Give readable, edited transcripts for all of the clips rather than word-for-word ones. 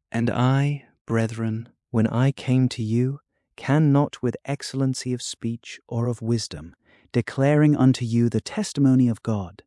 And I, brethren, when I came to you, can not with excellency of speech or of wisdom, declaring unto you the testimony of God.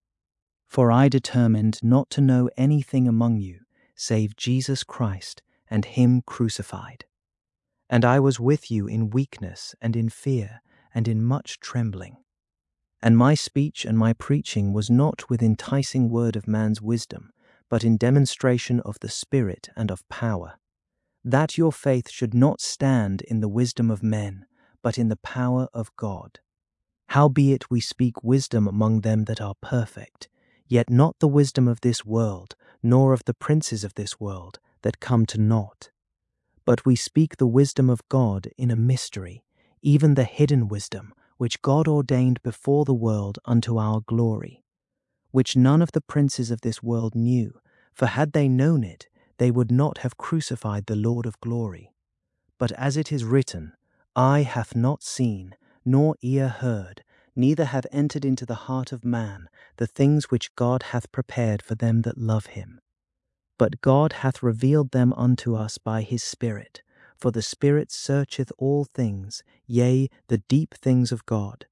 For I determined not to know anything among you, save Jesus Christ and him crucified. And I was with you in weakness and in fear and in much trembling. And my speech and my preaching was not with enticing word of man's wisdom, but in demonstration of the Spirit and of power, that your faith should not stand in the wisdom of men, but in the power of God. Howbeit we speak wisdom among them that are perfect, yet not the wisdom of this world, nor of the princes of this world, that come to naught. But we speak the wisdom of God in a mystery, even the hidden wisdom, which God ordained before the world unto our glory, which none of the princes of this world knew, for had they known it, they would not have crucified the Lord of glory. But as it is written, Eye hath not seen, nor ear heard, neither have entered into the heart of man the things which God hath prepared for them that love him. But God hath revealed them unto us by his Spirit, for the Spirit searcheth all things, yea, the deep things of God.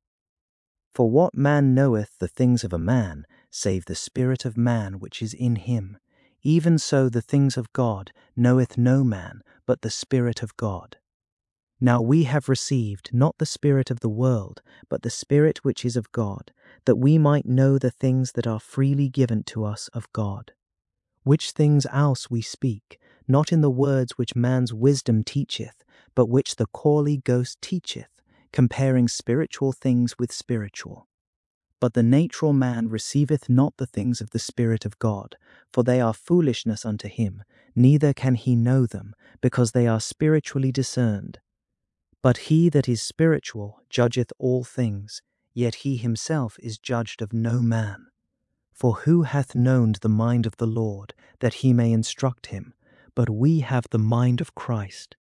For what man knoweth the things of a man, save the spirit of man which is in him? Even so the things of God knoweth no man, but the Spirit of God. Now we have received not the spirit of the world, but the Spirit which is of God, that we might know the things that are freely given to us of God. Which things else we speak, not in the words which man's wisdom teacheth, but which the Holy Ghost teacheth, comparing spiritual things with spiritual. But the natural man receiveth not the things of the Spirit of God, for they are foolishness unto him, neither can he know them, because they are spiritually discerned. But he that is spiritual judgeth all things, yet he himself is judged of no man. For who hath known the mind of the Lord, that he may instruct him? But we have the mind of Christ.